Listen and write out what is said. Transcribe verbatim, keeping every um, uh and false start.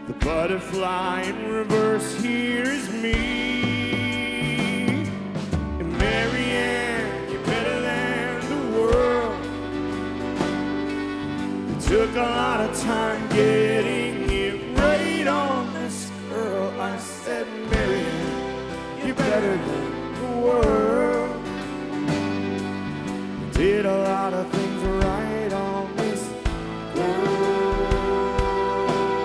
The butterfly in reverse, here is me. And Marianne, you're better than the world. It took a lot of time getting it right on this girl. I said, Marianne, you're better than the world. You did a lot of things